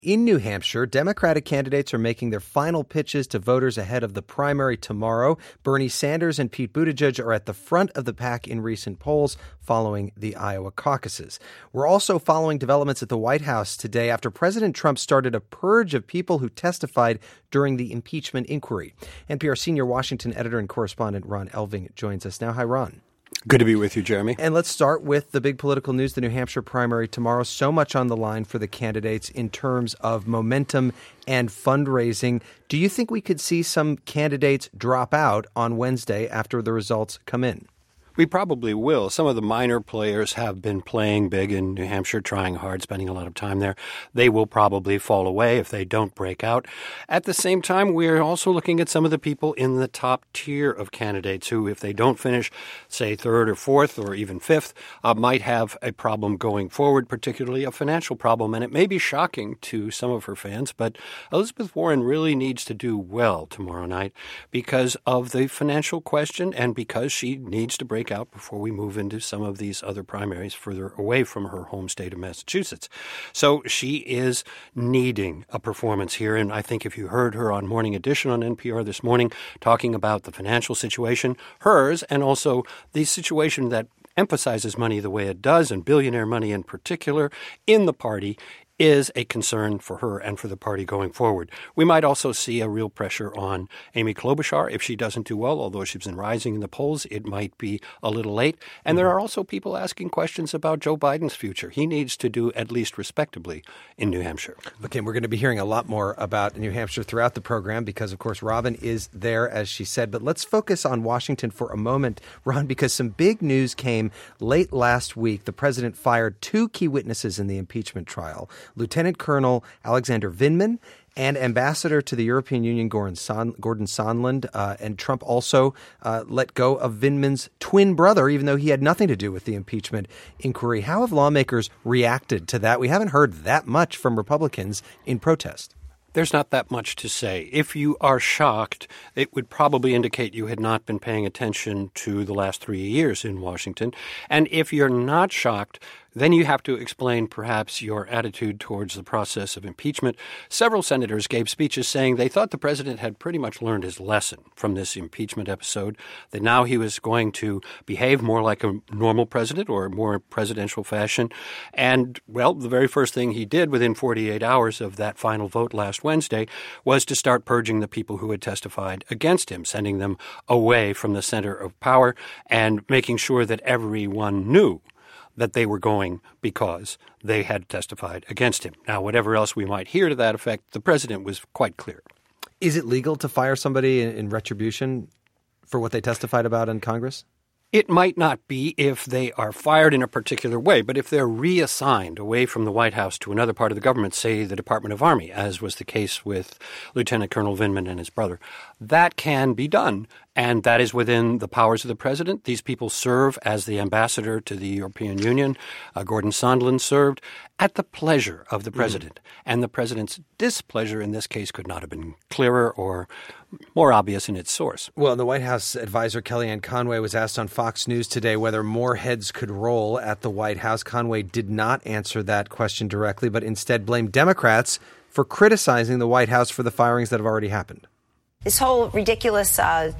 In New Hampshire, Democratic candidates are making their final pitches to voters ahead of the primary tomorrow. Bernie Sanders and Pete Buttigieg are at the front of the pack in recent polls following the Iowa caucuses. We're also following developments at the White House today after President Trump started a purge of people who testified during the impeachment inquiry. NPR senior Washington editor and correspondent Ron Elving joins us now. Hi, Ron. Good to be with you, Jeremy. And let's start with the big political news, the New Hampshire primary tomorrow. So much on the line for the candidates in terms of momentum and fundraising. Do you think we could see some candidates drop out on Wednesday after the results come in? We probably will. Some of the minor players have been playing big in New Hampshire, trying hard, spending a lot of time there. They will probably fall away if they don't break out. At the same time, we're also looking at some of the people in the top tier of candidates who, if they don't finish, say, third or fourth or even fifth, might have a problem going forward, particularly a financial problem. And it may be shocking to some of her fans, but Elizabeth Warren really needs to do well tomorrow night because of the financial question and because she needs to break out before we move into some of these other primaries further away from her home state of Massachusetts. So she is needing a performance here. And I think if you heard her on Morning Edition on NPR this morning talking about the financial situation, hers, and also the situation that emphasizes money the way it does, and billionaire money in particular, in the party, is a concern for her and for the party going forward. We might also see a real pressure on Amy Klobuchar if she doesn't do well, although she's been rising in the polls. It might be a little late. And there are also people asking questions about Joe Biden's future. He needs to do at least respectably in New Hampshire. Okay, we're going to be hearing a lot more about New Hampshire throughout the program because, of course, Robin is there, as she said. But let's focus on Washington for a moment, Ron, because some big news came late last week. The president fired two key witnesses in the impeachment trial, Lieutenant Colonel Alexander Vindman and Ambassador to the European Union Gordon Sondland. And Trump also let go of Vindman's twin brother, even though he had nothing to do with the impeachment inquiry. How have lawmakers reacted to that? We haven't heard that much from Republicans in protest. There's not that much to say. If you are shocked, it would probably indicate you had not been paying attention to the last 3 years in Washington. And if you're not shocked, then you have to explain perhaps your attitude towards the process of impeachment. Several senators gave speeches saying they thought the president had pretty much learned his lesson from this impeachment episode, that now he was going to behave more like a normal president or a more presidential fashion. And, well, the very first thing he did within 48 hours of that final vote last Wednesday was to start purging the people who had testified against him, sending them away from the center of power and making sure that everyone knew that they were going because they had testified against him. Now, whatever else we might hear to that effect, the president was quite clear. Is it legal to fire somebody in retribution for what they testified about in Congress? It might not be if they are fired in a particular way, but if they're reassigned away from the White House to another part of the government, say the Department of Army, as was the case with Lieutenant Colonel Vindman and his brother, that can be done. And that is within the powers of the president. These people serve as the ambassador to the European Union. Gordon Sondland served at the pleasure of the president. And the president's displeasure in this case could not have been clearer or more obvious in its source. Well, the White House advisor Kellyanne Conway was asked on Fox News today whether more heads could roll at the White House. Conway did not answer that question directly, but instead blamed Democrats for criticizing the White House for the firings that have already happened. This whole ridiculous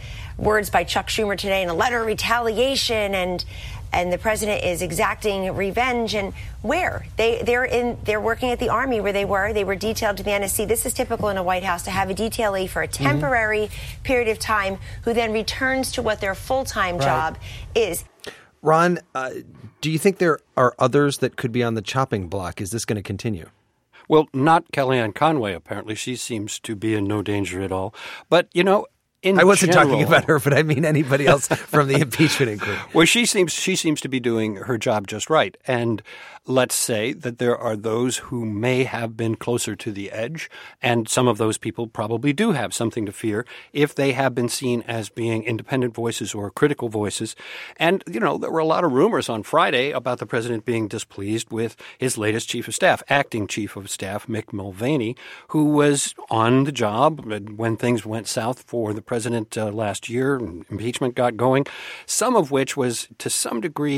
words by Chuck Schumer today in a letter of retaliation, and the president is exacting revenge. And where they're working at the Army where they were detailed to the NSC. This is typical in a White House to have a detailee for a temporary period of time who then returns to what their full-time job is. Ron, do you think there are others that could be on the chopping block? Is this going to continue? Well, not Kellyanne Conway, apparently. She seems to be in no danger at all. But, you know, I wasn't talking about her, but I mean anybody else from the impeachment inquiry. Well, she seems to be doing her job just right. And let's say that there are those who may have been closer to the edge, and some of those people probably do have something to fear if they have been seen as being independent voices or critical voices. And, you know, there were a lot of rumors on Friday about the president being displeased with his latest chief of staff, acting chief of staff, Mick Mulvaney, who was on the job when things went south for the president last year and impeachment got going, some of which was to some degree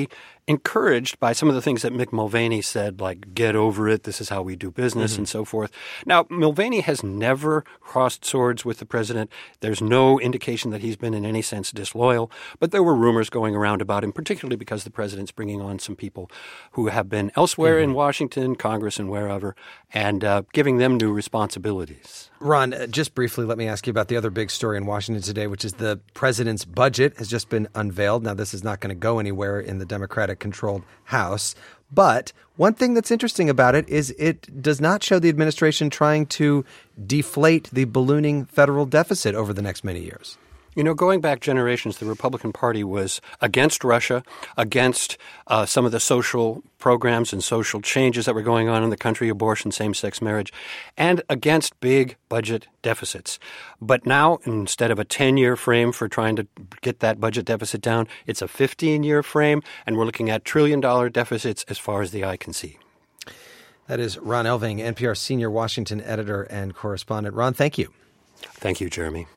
encouraged by some of the things that Mick Mulvaney said, like, get over it, this is how we do business, and so forth. Now, Mulvaney has never crossed swords with the president. There's no indication that he's been in any sense disloyal, but there were rumors going around about him, particularly because the president's bringing on some people who have been elsewhere in Washington, Congress, and wherever, and giving them new responsibilities. Ron, just briefly, let me ask you about the other big story in Washington today, which is the president's budget has just been unveiled. Now, this is not going to go anywhere in the Democratic-controlled House. But one thing that's interesting about it is it does not show the administration trying to deflate the ballooning federal deficit over the next many years. You know, going back generations, the Republican Party was against Russia, against some of the social programs and social changes that were going on in the country, abortion, same-sex marriage, and against big budget deficits. But now, instead of a 10-year frame for trying to get that budget deficit down, it's a 15-year frame, and we're looking at trillion-dollar deficits as far as the eye can see. That is Ron Elving, NPR senior Washington editor and correspondent. Ron, thank you. Thank you, Jeremy.